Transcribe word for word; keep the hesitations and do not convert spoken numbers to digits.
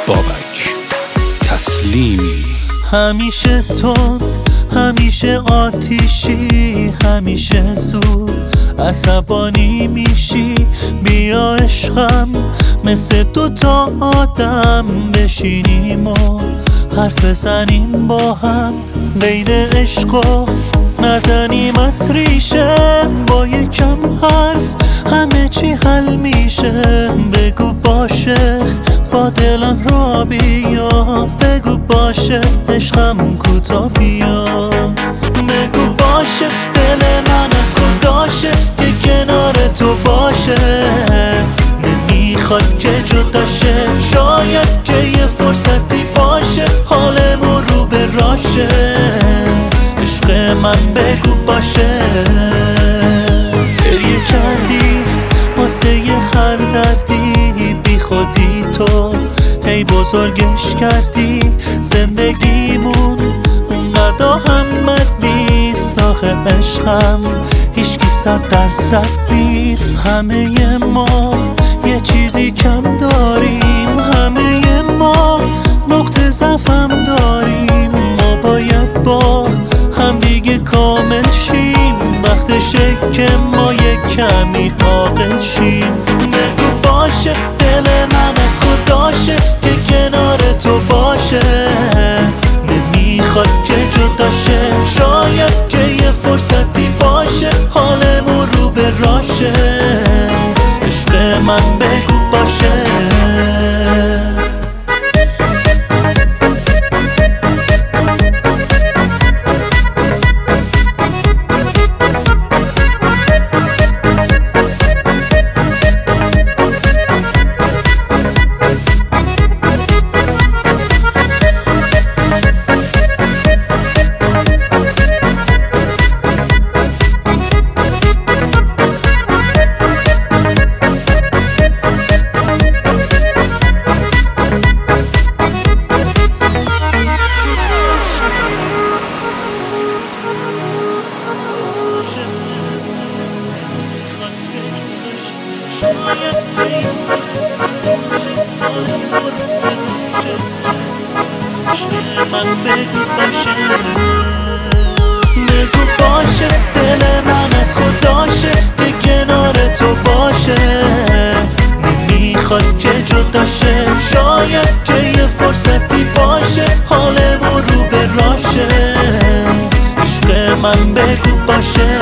بابک تسلیمی. همیشه تو، همیشه آتیشی، همیشه زود عصبانی میشی. بیا عشقم مثل دوتا آدم بشینیم و حرف بزنیم با هم. قید عشقو نزنیم از ریشه، با یکم حرف همه چی حل میشه. بگو باشه با دلم را بیا، بگو باشه عشقم کوتا بیا. بگو باشه دل من از خداشه که کنار تو باشه، نمیخواد که جداشه. شاید که یه فرصتی باشه حالمون رو به راشه. عشق من بگو باشه. گریه کردی واسه یه هر دردی، بی خودی تو هی بزرگش کردی. زندگیمون اونقدر اهمیت نیست آخه عشقم هیچکی صد درصد نیست. همه ما یه چیزی کم داریم، همه ما نقطه ضعفم داریم. ما باید با هم دیگه کامل شیم، وقتشه که ما یه کمی عاقل شیم. بگو باشه دل من از خداشه که کنار تو باشه، نمیخواد که جداشه. شاید که یه فرصتی باشه حالمون رو به راشه. عشق من بگو باشه. بگو باشه دل من از خداشه که کنار تو باشه، نمیخواد که جداشه. شاید که یه فرصتی باشه حالمون رو به راشه. عشق من بگو باشه.